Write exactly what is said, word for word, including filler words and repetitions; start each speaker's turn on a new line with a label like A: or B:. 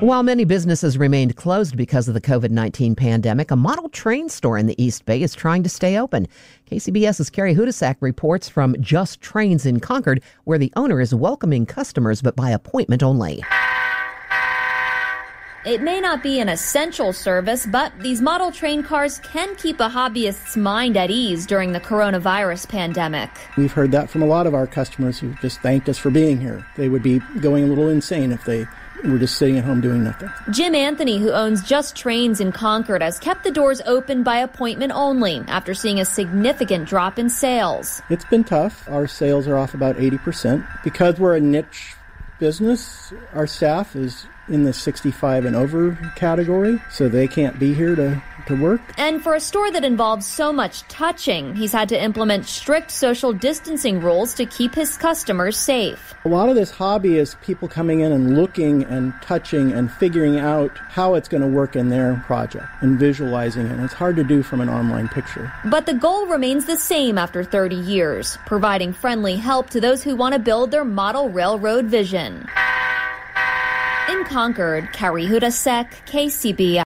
A: While many businesses remained closed because of the covid nineteen pandemic, a model train store in the East Bay is trying to stay open. KCBS's Carrie Hudasak reports from Just Trains in Concord, where the owner is welcoming customers, but by appointment only.
B: It may not be an essential service, but these model train cars can keep a hobbyist's mind at ease during the coronavirus pandemic.
C: We've heard that from a lot of our customers who just thanked us for being here. They would be going a little insane if they were just sitting at home doing nothing.
B: Jim Anthony, who owns Just Trains in Concord, has kept the doors open by appointment only after seeing a significant drop in sales.
C: It's been tough. Our sales are off about eighty percent. Because we're a niche business, our staff is in the sixty-five and over category, so they can't be here to, to work.
B: And for a store that involves so much touching, he's had to implement strict social distancing rules to keep his customers safe.
C: A lot of this hobby is people coming in and looking and touching and figuring out how it's going to work in their project and visualizing it. It's hard to do from an online picture.
B: But the goal remains the same after thirty years, providing friendly help to those who want to build their model railroad vision. In Concord, Carrie Hudasak, K C B S.